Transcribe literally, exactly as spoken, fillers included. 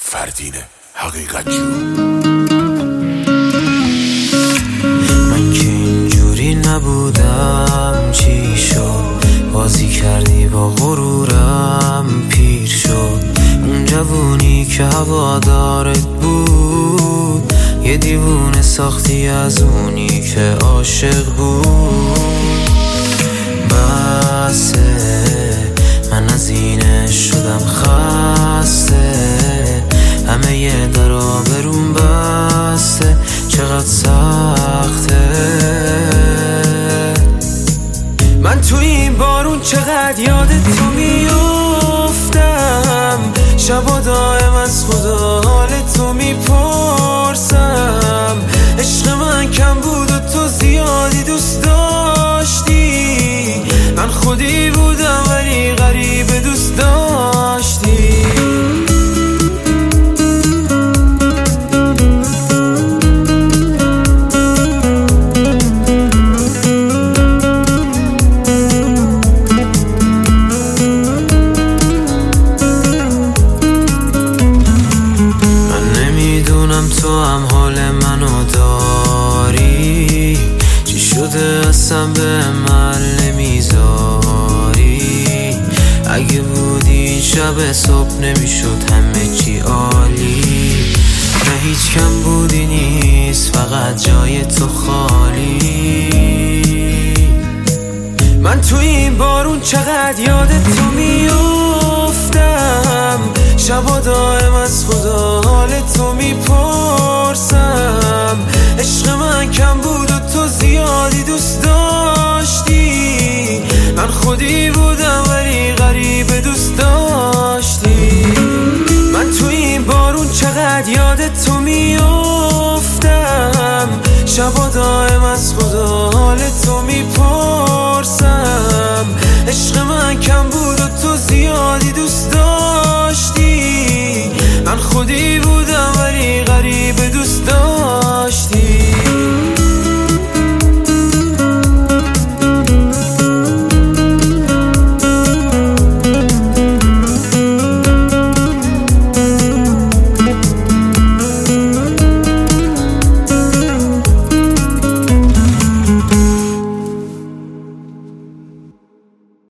فردین حقیقت جو. من که اینجوری نبودم، چی شد؟ بازی کردی با غرورم، پیر شد اون جوونی که هوادارت بود، یه دیوونه ساختی از اونی که عاشق بود. بسه من از اینه شدم خسته، همه یه درا برون بسته، چقدر سخته. من تو این بارون چقدر یاد تو میافتم، شبا دائم از خدا حال تو میپرسم. عشق من کم بود و تو زیادی دوست داشتی، من خودی بودم ولی غریب دوست داشتی. تو هم حال منو داری، چی شده اصلا به من نمیذاری؟ اگه بودی شب صبح نمیشد همه چی عالی. نه هیچ کم بودی نیست، فقط جای تو خالی. من تو این بارون چقدر یاد تو میافتم، شبا دائم از خدا حال تو میپرسم. عشق من کم بود و تو زیادی دوست داشتی، من خودی بودم ولی غریب دوست داشتی. من تو این بارون چقدر یاد تو میافتم، شبا دائم از خدا حال تو میپرسم.